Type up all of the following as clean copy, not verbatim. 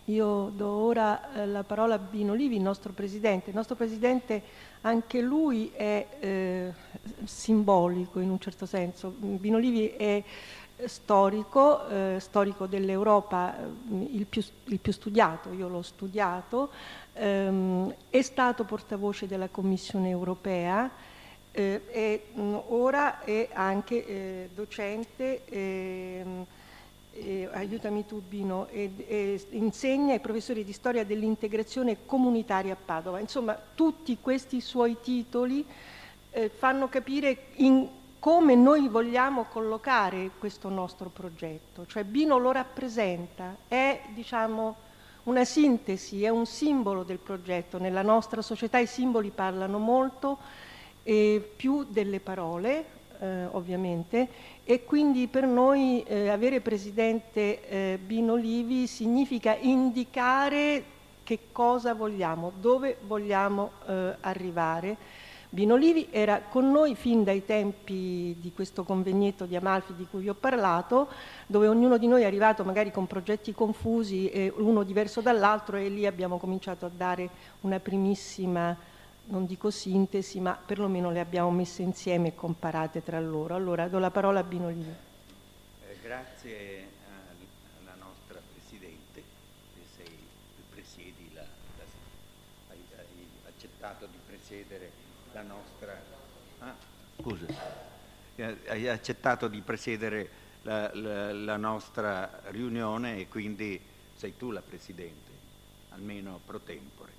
Io do ora la parola a Bino Livi, il nostro Presidente. Il nostro Presidente, anche lui è simbolico in un certo senso. Bino Livi è storico dell'Europa, il più studiato, io l'ho studiato, è stato portavoce della Commissione europea, e ora è anche docente, aiutami tu Bino, insegna ai professori di storia dell'integrazione comunitaria a Padova. Insomma, tutti questi suoi titoli fanno capire come noi vogliamo collocare questo nostro progetto. Cioè Bino lo rappresenta, è diciamo una sintesi, è un simbolo del progetto. Nella nostra società i simboli parlano molto, più delle parole, ovviamente, e quindi per noi avere Presidente Bino Livi significa indicare che cosa vogliamo, dove vogliamo arrivare. Bino Livi era con noi fin dai tempi di questo convegneto di Amalfi di cui vi ho parlato, dove ognuno di noi è arrivato magari con progetti confusi e uno diverso dall'altro, e lì abbiamo cominciato a dare una primissima, non dico sintesi, ma perlomeno le abbiamo messe insieme e comparate tra loro. Allora do la parola a Bino Livi. Grazie alla nostra Presidente, che presiedi hai accettato di presiedere la nostra... scusa, hai accettato di presiedere la nostra riunione e quindi sei tu la Presidente, almeno pro tempore.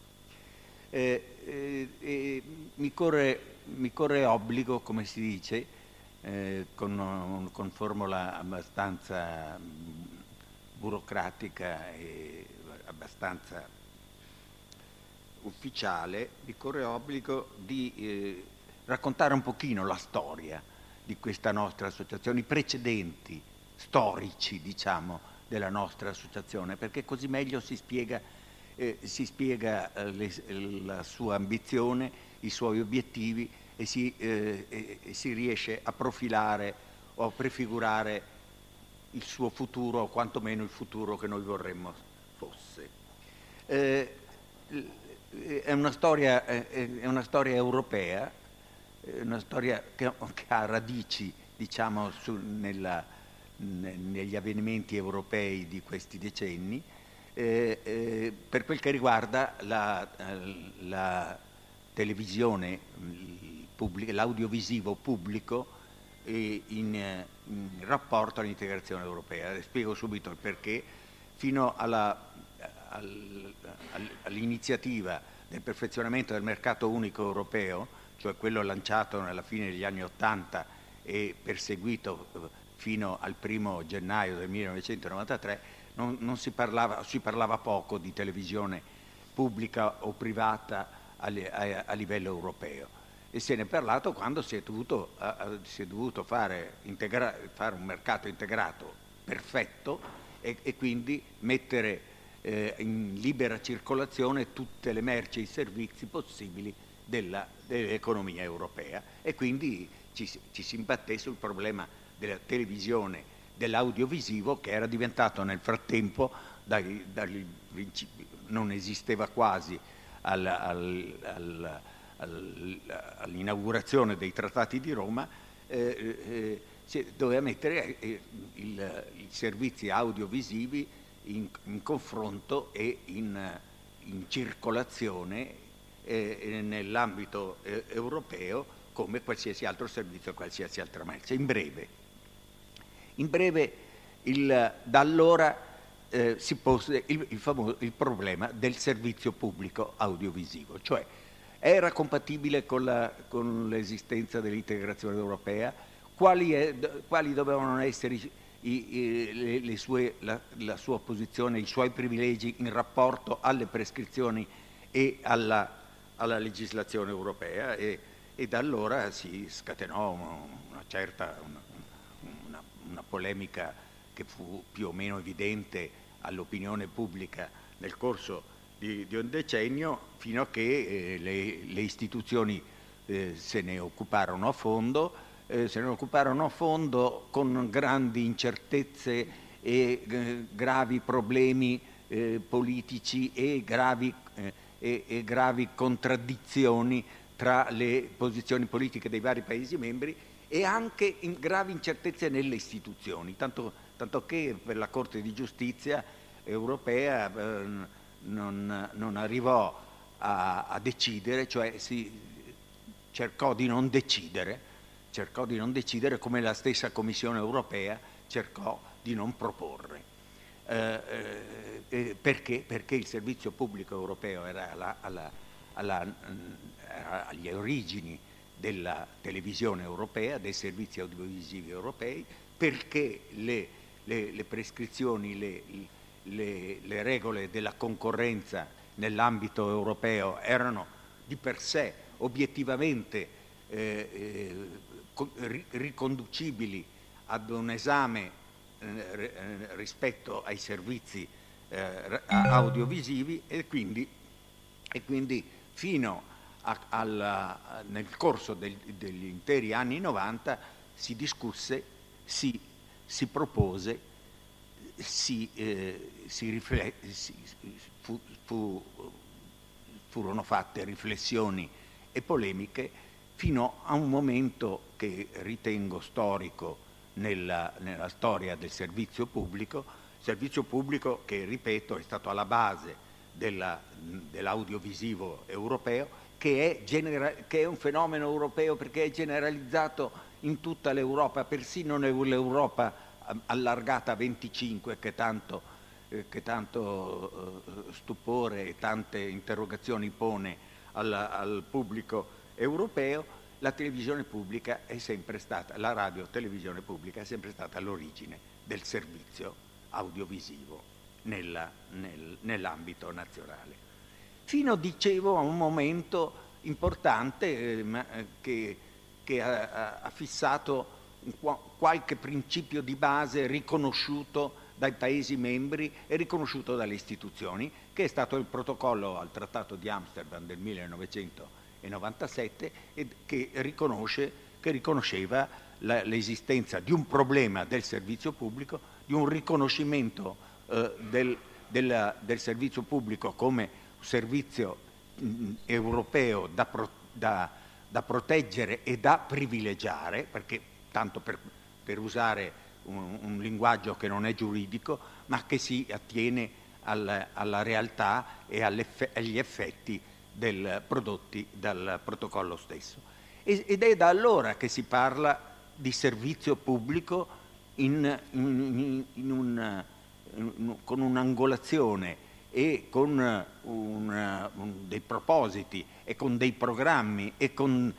Mi corre obbligo, come si dice, con formula abbastanza burocratica e abbastanza ufficiale, mi corre obbligo di raccontare un pochino la storia di questa nostra associazione, i precedenti storici, diciamo, della nostra associazione, perché così meglio si spiega la sua ambizione, i suoi obiettivi e si riesce a profilare o a prefigurare il suo futuro, o quantomeno il futuro che noi vorremmo fosse. È una storia europea, una storia che ha radici, diciamo, negli avvenimenti europei di questi decenni. Per quel che riguarda la televisione pubblica, l'audiovisivo pubblico in rapporto all'integrazione europea. Spiego subito il perché. Fino all'iniziativa del perfezionamento del mercato unico europeo, cioè quello lanciato alla fine degli anni '80 e perseguito fino al 1° gennaio del 1993, non si parlava poco di televisione pubblica o privata a livello europeo, e se ne è parlato quando si è dovuto fare un mercato integrato perfetto e quindi mettere in libera circolazione tutte le merci e i servizi possibili dell'economia europea, e quindi ci si imbatté sul problema della televisione, dell'audiovisivo, che era diventato nel frattempo, non esisteva quasi all'inaugurazione dei trattati di Roma, doveva mettere i servizi audiovisivi in confronto e in circolazione nell'ambito europeo come qualsiasi altro servizio, qualsiasi altra merce. In breve, da allora si pose il problema del servizio pubblico audiovisivo, cioè era compatibile con l'esistenza dell'integrazione europea, quali dovevano essere la sua posizione, i suoi privilegi in rapporto alle prescrizioni e alla legislazione europea, e da allora si scatenò una polemica che fu più o meno evidente all'opinione pubblica nel corso di un decennio, fino a che le istituzioni se ne occuparono a fondo con grandi incertezze e gravi problemi politici e gravi contraddizioni tra le posizioni politiche dei vari Paesi membri e anche in gravi incertezze nelle istituzioni, tanto che per la Corte di Giustizia europea non arrivò a decidere, cioè cercò di non decidere come la stessa Commissione europea cercò di non proporre. Perché il servizio pubblico europeo era agli origini della televisione europea, dei servizi audiovisivi europei, perché le prescrizioni, le regole della concorrenza nell'ambito europeo erano di per sé obiettivamente riconducibili ad un esame rispetto ai servizi audiovisivi e quindi fino nel corso degli interi anni 90 si discusse, si propose, furono fatte riflessioni e polemiche fino a un momento che ritengo storico nella storia del servizio pubblico che, ripeto, è stato alla base dell'audiovisivo europeo, che è un fenomeno europeo perché è generalizzato in tutta l'Europa, persino nell'Europa allargata a 25 che tanto stupore e tante interrogazioni pone al pubblico europeo. La televisione pubblica è sempre stata, la radio-televisione pubblica è sempre stata all'origine del servizio audiovisivo nell'ambito nazionale. Fino, dicevo, a un momento importante che ha fissato qualche principio di base riconosciuto dai Paesi membri e riconosciuto dalle istituzioni, che è stato il protocollo al Trattato di Amsterdam del 1997 e che riconosceva l'esistenza di un problema del servizio pubblico, di un riconoscimento del servizio pubblico come servizio europeo da proteggere e da privilegiare, perché tanto per usare un linguaggio che non è giuridico, ma che si attiene alla realtà e agli effetti prodotti dal protocollo stesso. Ed è da allora che si parla di servizio pubblico con un'angolazione e con dei propositi e con dei programmi e con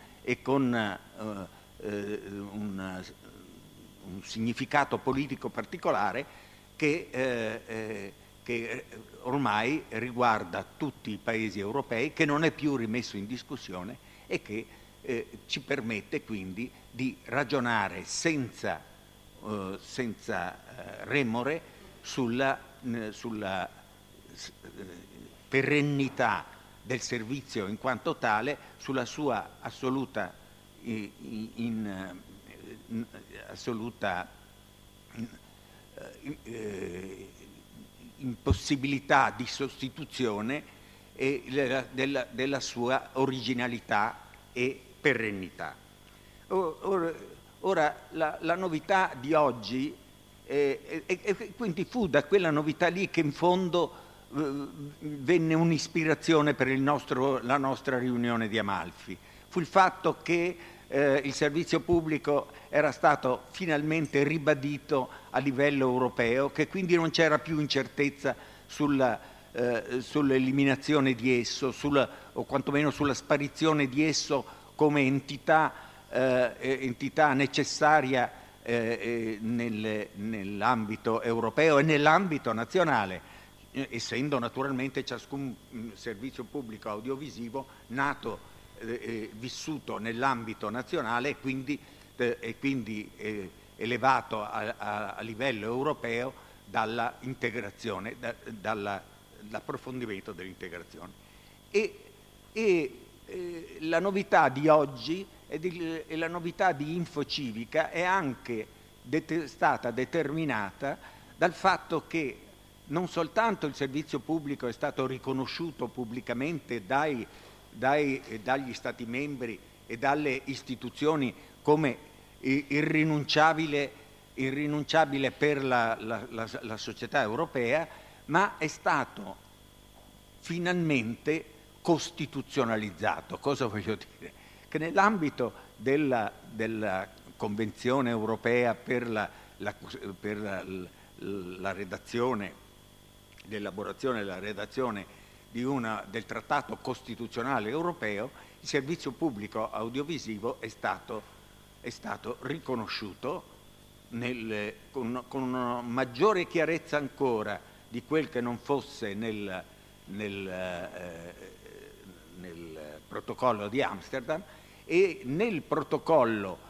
un significato politico particolare che ormai riguarda tutti i Paesi europei, che non è più rimesso in discussione e che ci permette quindi di ragionare senza remore sulla perennità del servizio in quanto tale, sulla sua assoluta impossibilità di sostituzione e della sua originalità e perennità. Ora la novità di oggi e quindi fu da quella novità lì che in fondo venne un'ispirazione per la nostra riunione di Amalfi. Fu il fatto che il servizio pubblico era stato finalmente ribadito a livello europeo, che quindi non c'era più incertezza sull'eliminazione di esso, o quantomeno sulla sparizione di esso come entità necessaria nell'ambito europeo e nell'ambito nazionale, essendo naturalmente ciascun servizio pubblico audiovisivo nato vissuto nell'ambito nazionale e quindi elevato a livello europeo dalla integrazione, dall'approfondimento dell'integrazione. E la novità di oggi e la novità di Infocivica è anche stata determinata dal fatto che non soltanto il servizio pubblico è stato riconosciuto pubblicamente dagli Stati membri e dalle istituzioni come irrinunciabile per la società europea, ma è stato finalmente costituzionalizzato. Cosa voglio dire? Che nell'ambito della Convenzione europea per la redazione, l'elaborazione e la redazione del Trattato Costituzionale Europeo, il servizio pubblico audiovisivo è stato riconosciuto con una maggiore chiarezza ancora di quel che non fosse nel protocollo di Amsterdam, e nel protocollo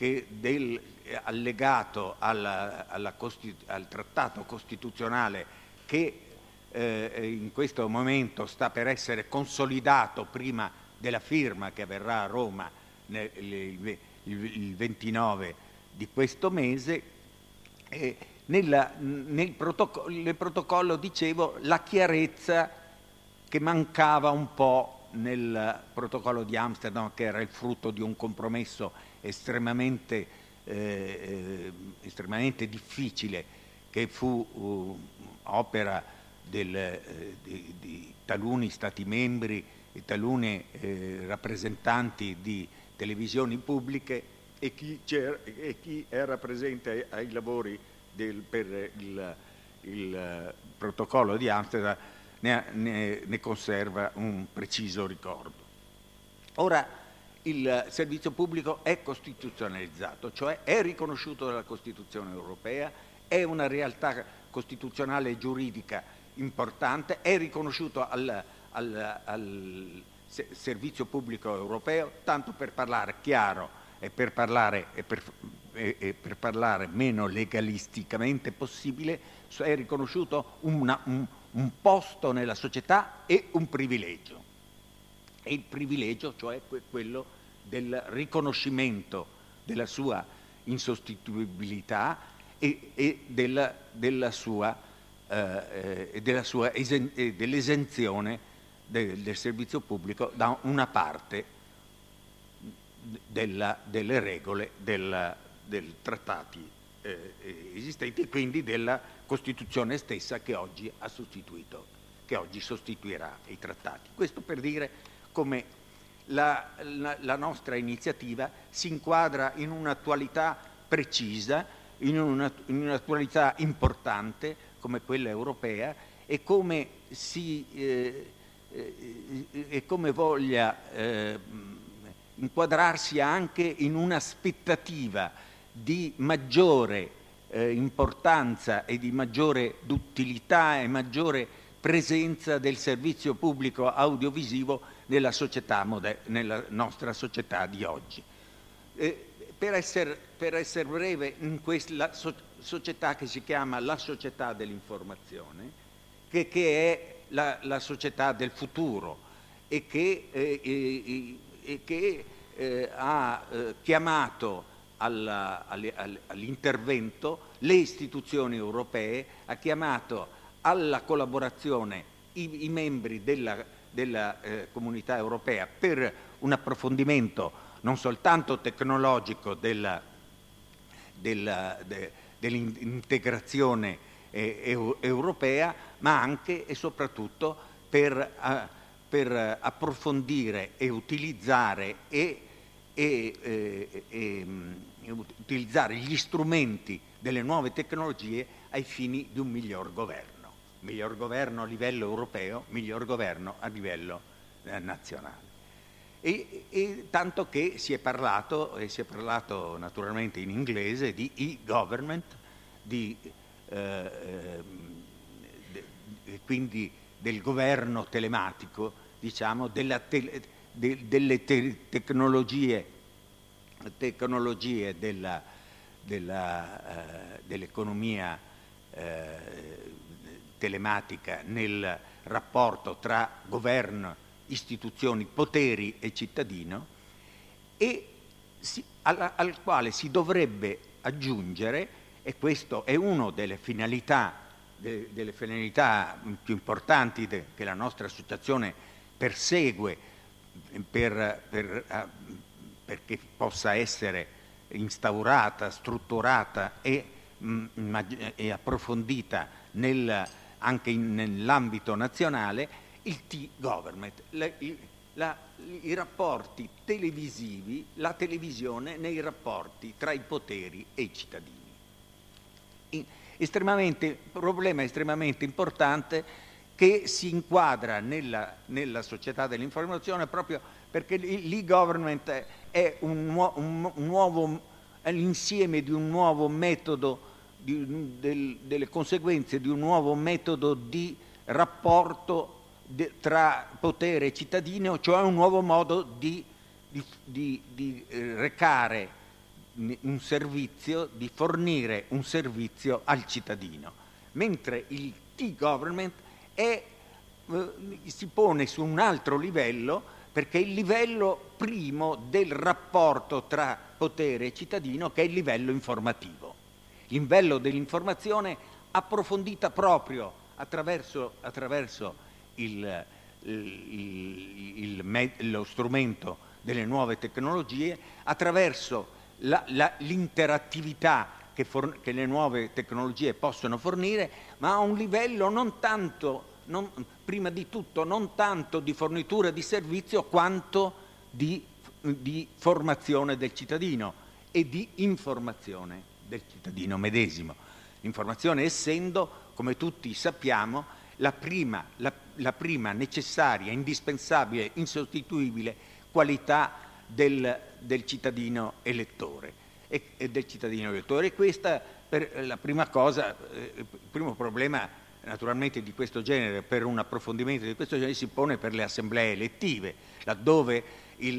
allegato al trattato costituzionale che in questo momento sta per essere consolidato prima della firma che avverrà a Roma il 29 di questo mese. Nel protocollo, dicevo, la chiarezza che mancava un po' nel protocollo di Amsterdam, che era il frutto di un compromesso estremamente difficile, che fu opera di taluni Stati membri e taluni rappresentanti di televisioni pubbliche e chi era presente ai lavori per il protocollo di Amsterdam ne conserva un preciso ricordo. Ora il servizio pubblico è costituzionalizzato, cioè è riconosciuto dalla Costituzione europea, è una realtà costituzionale e giuridica importante, è riconosciuto al servizio pubblico europeo, tanto per parlare chiaro e per parlare meno legalisticamente possibile, è riconosciuto un posto nella società e un privilegio. E il privilegio, cioè quello del riconoscimento della sua insostituibilità e dell'esenzione del servizio pubblico da una parte delle regole dei trattati esistenti, e quindi della Costituzione stessa che oggi sostituirà i trattati. Questo per dire come la nostra iniziativa si inquadra in un'attualità precisa, in un'attualità importante come quella europea, e come voglia inquadrarsi anche in un'aspettativa di maggiore importanza e di maggiore d'utilità e maggiore presenza del servizio pubblico audiovisivo nella nella nostra società di oggi. Per essere breve, in questa società che si chiama la società dell'informazione, che è la società del futuro e che ha chiamato all'intervento le istituzioni europee, ha chiamato alla collaborazione i membri della comunità europea per un approfondimento non soltanto tecnologico dell'integrazione europea, ma anche e soprattutto per approfondire e utilizzare utilizzare gli strumenti delle nuove tecnologie ai fini di un miglior governo a livello europeo, miglior governo a livello nazionale. E tanto che si è parlato naturalmente in inglese di e-government, quindi del governo telematico, diciamo, delle tecnologie dell'economia telematica nel rapporto tra governo, istituzioni, poteri e cittadino, e al quale si dovrebbe aggiungere, e questo è una delle finalità delle finalità più importanti che la nostra associazione persegue perché possa essere instaurata, strutturata e approfondita anche nell'ambito nazionale, il T-Government, i rapporti televisivi, la televisione nei rapporti tra i poteri e i cittadini. Problema estremamente importante che si inquadra nella società dell'informazione proprio perché l'e-government è è l'insieme di un nuovo metodo, delle conseguenze di un nuovo metodo di rapporto tra potere e cittadino, cioè un nuovo modo di recare un servizio, di fornire un servizio al cittadino, mentre il T-Government si pone su un altro livello, perché è il livello primo del rapporto tra potere e cittadino, che è il livello informativo, il livello dell'informazione approfondita proprio attraverso lo strumento delle nuove tecnologie, attraverso l'interattività che le nuove tecnologie possono fornire, ma a un livello prima di tutto non tanto di fornitura di servizio quanto di formazione del cittadino e di informazione del cittadino medesimo. L'informazione essendo, come tutti sappiamo, la prima necessaria, indispensabile, insostituibile qualità del cittadino elettore e del cittadino elettore. E questa la prima cosa, il primo problema naturalmente di questo genere, per un approfondimento di questo genere, si pone per le assemblee elettive, laddove gli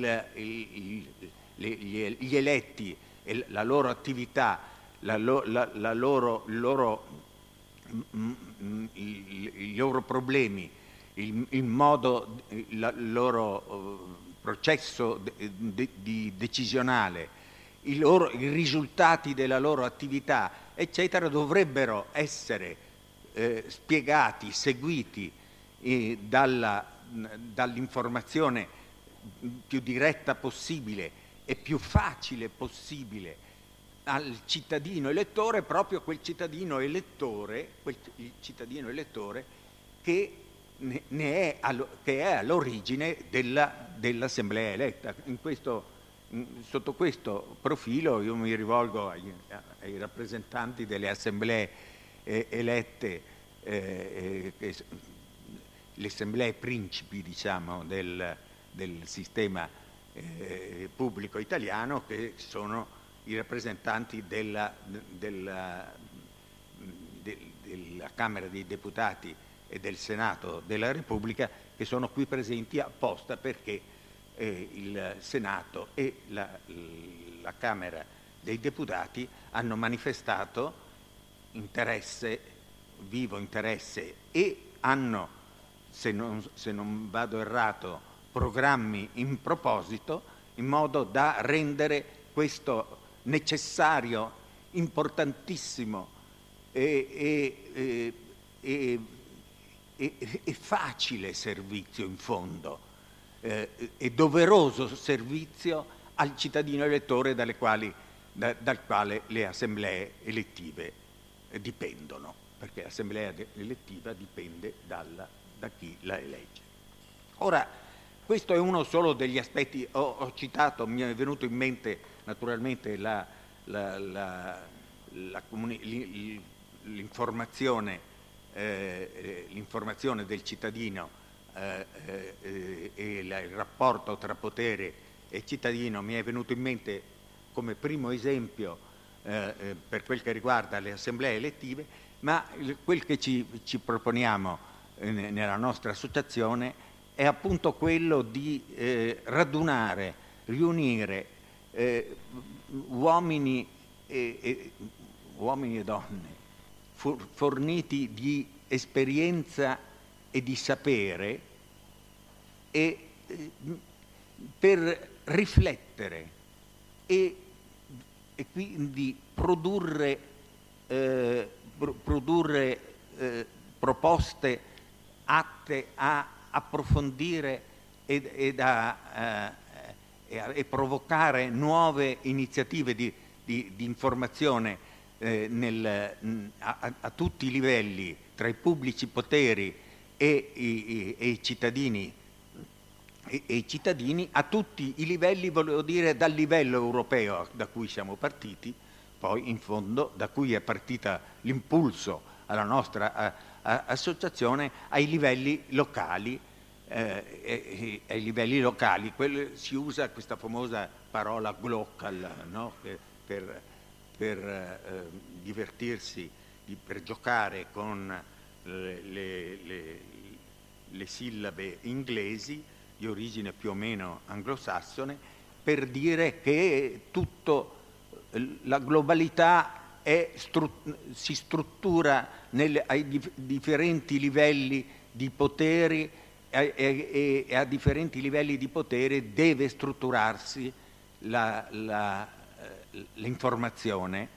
eletti e la loro attività, i loro problemi, il loro processo decisionale, i risultati della loro attività, eccetera, dovrebbero essere spiegati, seguiti dall'informazione più diretta possibile e più facile possibile al cittadino elettore, proprio quel cittadino elettore che è all'origine dell'assemblea eletta. Sotto questo profilo io mi rivolgo ai rappresentanti delle assemblee elette, le assemblee principi, diciamo, del sistema pubblico italiano, che sono i rappresentanti della Camera dei Deputati e del Senato della Repubblica, che sono qui presenti apposta perché il Senato e la Camera dei Deputati hanno manifestato vivo interesse e hanno, se non vado errato, programmi in proposito, in modo da rendere questo necessario, importantissimo e facile servizio, in fondo, e doveroso servizio al cittadino elettore dal quale le assemblee elettive dipendono, perché l'assemblea elettiva dipende da chi la elegge. Ora, questo è uno solo degli aspetti. Ho citato, mi è venuto in mente naturalmente l'informazione del cittadino e il rapporto tra potere e cittadino. Mi è venuto in mente come primo esempio per quel che riguarda le assemblee elettive, ma quel che ci proponiamo nella nostra associazione è appunto quello di riunire uomini e donne forniti di esperienza e di sapere per riflettere e quindi produrre proposte atte a approfondire e provocare nuove iniziative di informazione a tutti i livelli, tra i pubblici poteri e i cittadini, a tutti i livelli, volevo dire dal livello europeo da cui siamo partiti, poi in fondo da cui è partita l'impulso alla nostra associazione, ai livelli locali. Ai livelli locali si usa questa famosa parola glocal, no? per divertirsi, per giocare con le sillabe inglesi di origine più o meno anglosassone, per dire che la globalità si struttura ai differenti livelli di poteri e a differenti livelli di potere deve strutturarsi l'informazione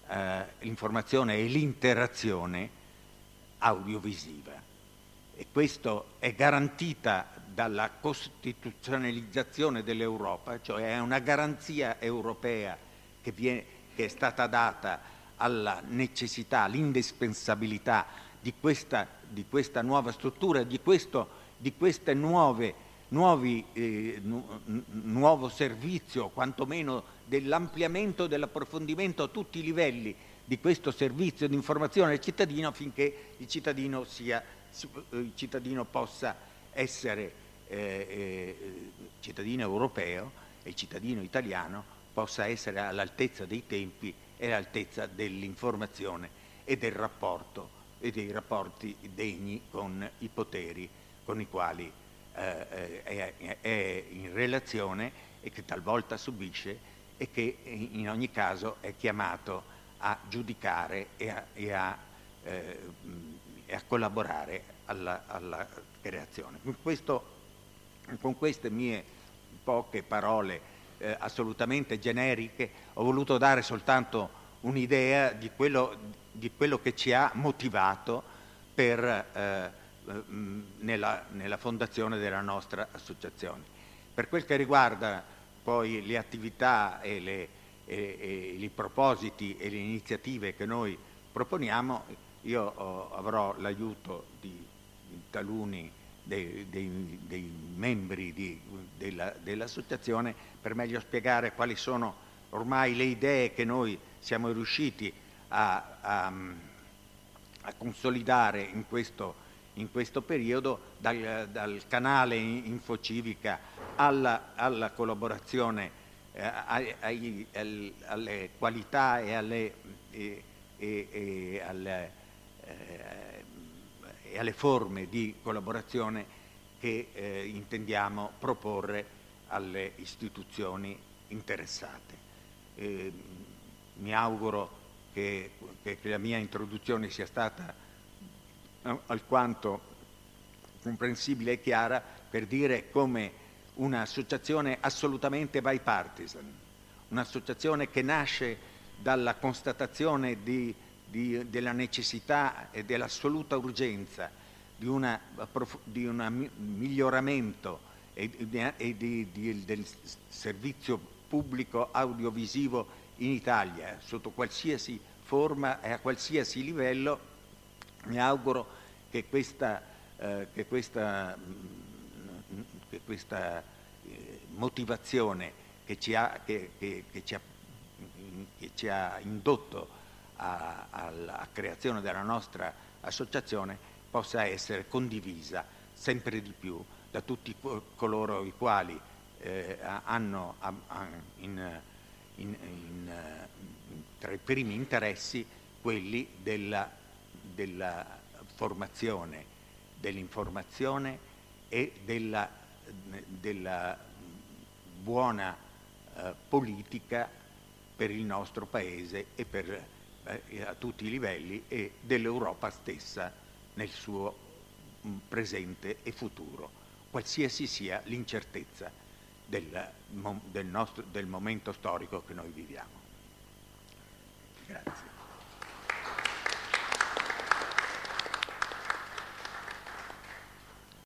e l'interazione audiovisiva. E questo è garantita dalla costituzionalizzazione dell'Europa, cioè è una garanzia europea che è stata data alla necessità, all'indispensabilità di questa nuova struttura, di questo nuovo servizio, quantomeno dell'ampliamento e dell'approfondimento a tutti i livelli di questo servizio di informazione al cittadino, affinché il cittadino possa essere cittadino europeo e il cittadino italiano possa essere all'altezza dei tempi e all'altezza dell'informazione e del rapporto e dei rapporti degni con i poteri con i quali è in relazione e che talvolta subisce e che in ogni caso è chiamato a giudicare e a collaborare alla creazione. Con queste mie poche parole assolutamente generiche ho voluto dare soltanto un'idea di quello che ci ha motivato nella fondazione della nostra associazione. Per quel che riguarda poi le attività e i propositi e le iniziative che noi proponiamo, io avrò l'aiuto di taluni dei membri dell'associazione per meglio spiegare quali sono ormai le idee che noi siamo riusciti a consolidare in questo periodo, dal canale Infocivica alla collaborazione, alle qualità e alle forme di collaborazione che intendiamo proporre alle istituzioni interessate. Mi auguro che la mia introduzione sia stata alquanto comprensibile e chiara per dire come un'associazione assolutamente bipartisan, un'associaziuna che nasce dalla constatazione della necessità e dell'assoluta urgenza di un miglioramento del servizio pubblico audiovisivo in Italia, sotto qualsiasi forma e a qualsiasi livello. Mi auguro che questa motivazione che ci ha indotto alla creazione della nostra associazione possa essere condivisa sempre di più da tutti coloro i quali hanno tra i primi interessi quelli della formazione, dell'informazione e della buona politica per il nostro Paese e a tutti i livelli, e dell'Europa stessa nel suo presente e futuro, qualsiasi sia l'incertezza del momento storico che noi viviamo. Grazie.